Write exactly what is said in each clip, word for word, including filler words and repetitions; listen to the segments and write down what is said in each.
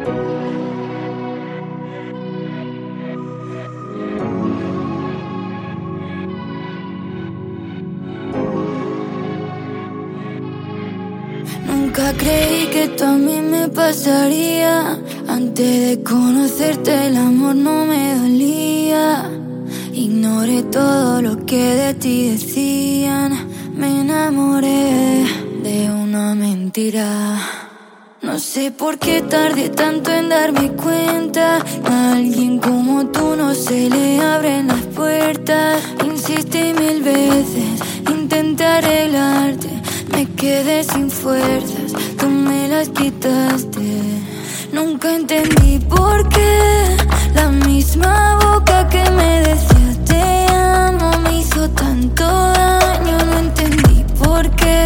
Nunca creí que esto a mí me pasaría. Antes de conocerte el amor no me dolía. Ignoré todo lo que de ti decían. Me enamoré de una mentira. No sé por qué tardé tanto en darme cuenta. A alguien como tú no se le abren las puertas. Insistí mil veces, intenté arreglarte. Me quedé sin fuerzas, tú me las quitaste. Nunca entendí por qué la misma boca que me decía te amo me hizo tanto daño. No entendí por qué.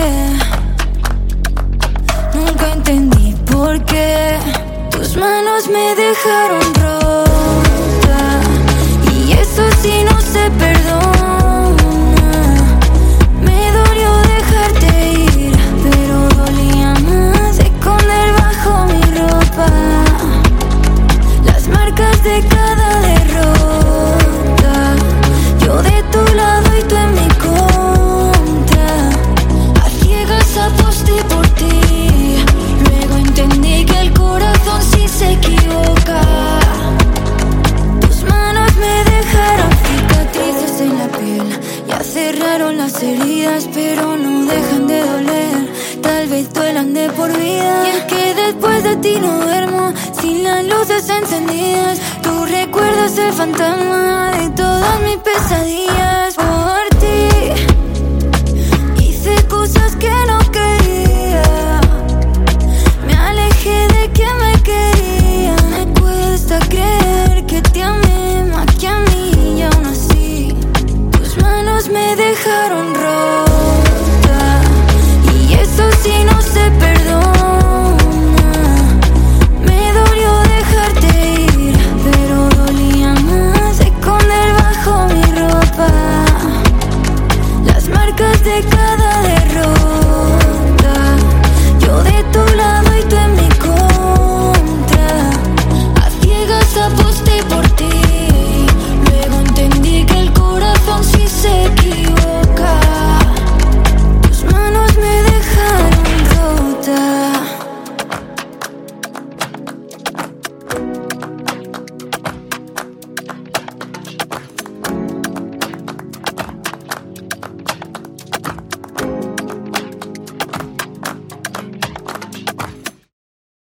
Nunca entendí por qué. Tus manos me dejaron rota y eso sí no se perdona. Me dolió dejarte ir, pero dolía más esconder bajo mi ropa las marcas de cada derrota. Yo de tu lado y tú en mi contra. A ciegas aposté por ti. Luego entendí que el corazón sí se equivoca. Tus manos me dejaron cicatrices en la piel. Ya cerraron las heridas, pero no dejan de doler. Tal vez duelan de por vida. Y es que después de ti no duermo sin las luces encendidas. Tú recuerdas el fantasma de todas mis pesadillas.